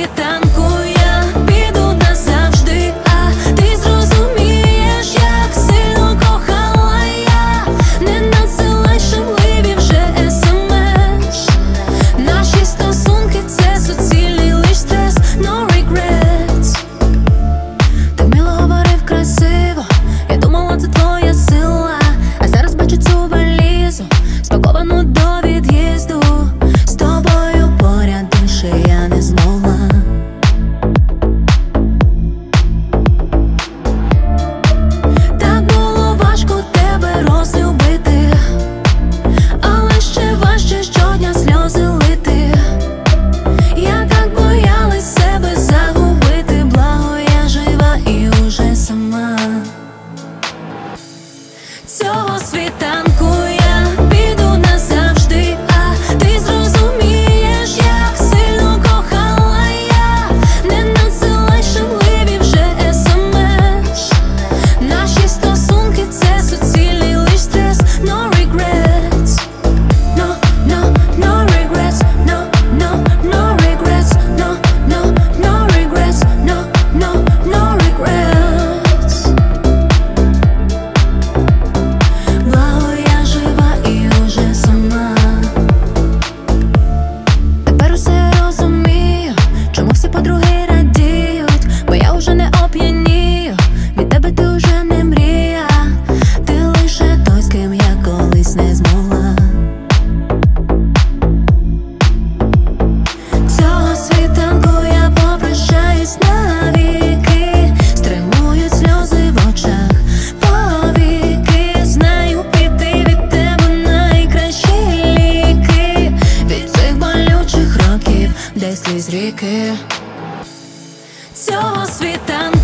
світанку я піду назавжди, а ти зрозумієш, як сильно кохала я. Не надсилай шумливі вже SMS. Наші стосунки — це суцільний лиш стрес. No regrets. Ти вміло говорив красиво, я думала, це твоя сила. А зараз бачу цю валізу, спаковану до від'їзду. З тобою поряд більше я не змогла. Так було важко тебе розлюбити, але ще важче щодня сльози лити. Я так боялась себе загубити, благо я жива і уже сама. Цього світанку я піду назавжди, а ти зрозумієш, як сильно кохала я. Не надсилай шумливі вже SMS. Наші стосунки — це суцільний лиш стрес. No regrets. No, no, no regrets. No, no, no regrets. No, no, no regrets. No, no, no regrets. Благо я жива і уже сама. Тепер усе розумію, чому всі подруги радіють, бо я уже не оп'янію. Від тебе ти уже не мрія, ти лише той, з ким я колись не змогла. Цього світанку я попрощаюсь навіки. Стримують сльози в очах повіки. Знаю, піти від тебе найкращі ліки. Від цих болючих років, де сліз ріки. Цього світанку